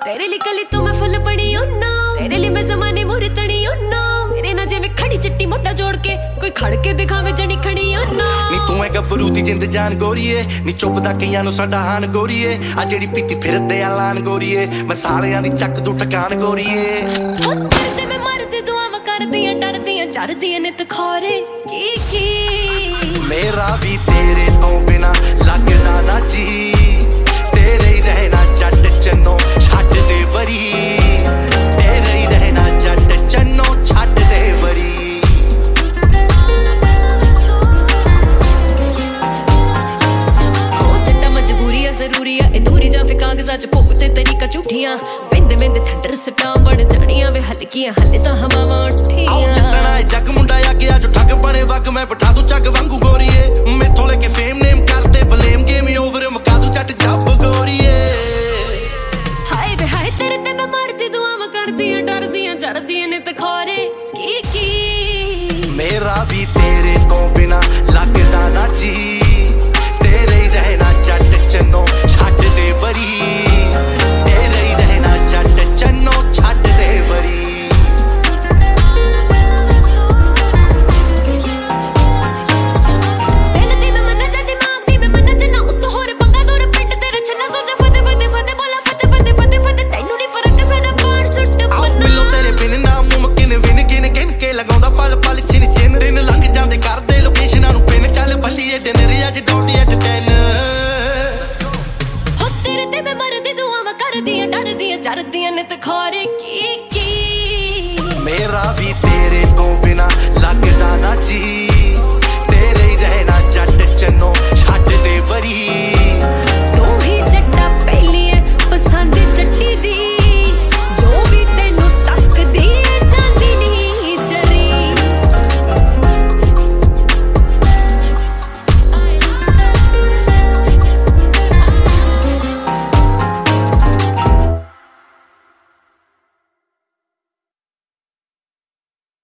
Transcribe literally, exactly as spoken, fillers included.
तेरे लिए कली तो मैं फुल पड़ी ओ नो, तेरे लिए मैं ज़माने मोर तड़ी ओ नो, तेरे ना जिवें खड़ी चिट्टी मोटा जोड़ के कोई खड़ के दिखावे जनी खड़ी ओ नो। नी तू है गबरू दी जिंद जान गोरीए, नी चुपदा कईयां नूं साडा हान गोरीए, आ जेड़ी पीती फिरदे आलान गोरीए, मैं सालियां दी चक तू ठकान गोरीए। ओ तेरे मैं मरदी दुआवां करदियां डरदियां चरदियां नित खोरे की की। मेरा भी तेरे तो बिना लगदा ना जी, तेरे ही रहना जट चन्नो छड्ड दे वरी, तेरे ही रहना जट चन्नो छड्ड दे वरी। ओ जट्टा मजबूरी है जरूरी है अधूरी जां फिर कागज़ां च भुगते तरीका झूठियां, वेंदे वेंदे थंडर सटां बन जानियां वे हल्कियां हल्ले तां हवावां उठियां। आओ जितना है जग मुंडा आ गया जो ठग बने वग मैं बिठा दूं जग वांगू गोरीए, मैथों लेके फेम नेम करते ब्लेम गेम ओवर मुका दूं जट जब गोरीए। हाय वे हाय तेरे ते मैं मरदी दुआवां करदियां डरदियां चरदियां नित खोरे की की। मेरा भी तेरे तो बिना लगदा ना जी, तेरे ही रहना जट चन्नो छड्ड दे वरी, तेरे ही रहना जट चन्नो छड्ड दे वरी। दिल दी मैं मन्ना जा दिमाग दी मैं मन्ना जना उत्तों होर पंगा दूर पिंड तेरे छन्ना सोचा फते फते फते बोला फते फते फते फते तैनू नहीं फर्क साडा पार सुट आओ बन्ना। मिलो तेरे बिन नामुमकिन विन गिन गिन के लगाउंदा पल पल चिन चिन, दिन लंघ जांदे करदे लोकेशनां नूं पिन चल बल्लीए डिनर अज डॉटी अज टेन। हो तेरे ते मैं मरदी दुआवां करदियां डरदियां चरदियां नित खोरे की की। मेरा भी तेरे